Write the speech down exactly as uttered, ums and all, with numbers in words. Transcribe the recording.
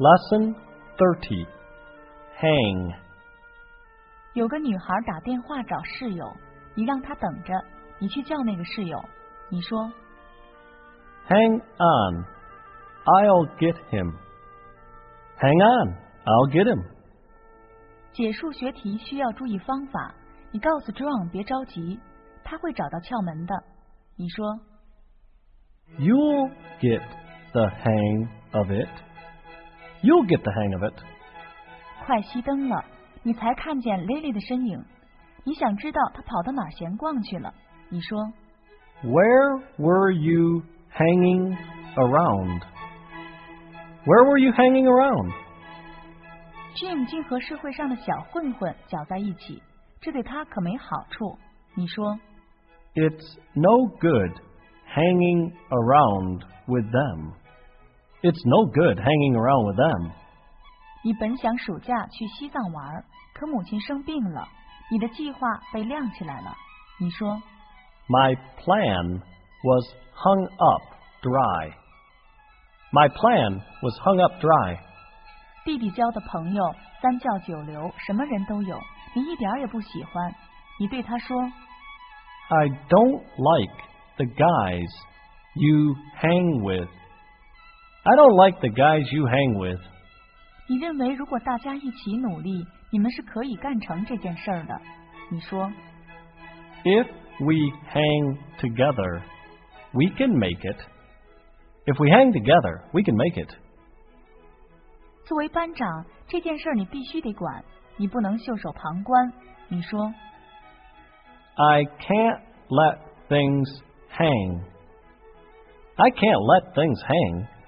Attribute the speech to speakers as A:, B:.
A: Lesson thirty. Hang.
B: 有个女孩打电话找室友，你让她等着，你去叫那个室友。你说
A: Hang on. I'll get him. Hang on. I'll get him.
B: 解数学题需要注意方法，你告诉 John 别着急，他会找到窍门的。你说
A: You'll get the hang of it. You'll get the hang of it.
B: 快熄灯了，你才看见 Lily 的身影。你想知道她跑到哪儿闲逛去了。你说
A: Where were you hanging around? Where were you hanging around?
B: Jim 竟和社会上的小混混搅在一起，这对他可没好处。你说
A: It's no good hanging around with them. It's no good hanging around with them.
B: 你本想暑假去西藏玩，可母亲生病了，你的计划被晾起来了。你说
A: My plan was hung up dry. My plan was hung up dry.
B: 弟弟交的朋友三教九流，什么人都有，你一点也不喜欢。你对他说
A: I don't like the guys you hang with. I don't like the guys you hang with.
B: 你认为如果大家一起努力，你们是可以干成这件事儿的。你说
A: If we hang together, we can make it. If we hang together, we can make it.
B: 作为班长，这件事儿你必须得管，你不能袖手旁观。你说
A: I can't let things hang. I can't let things hang.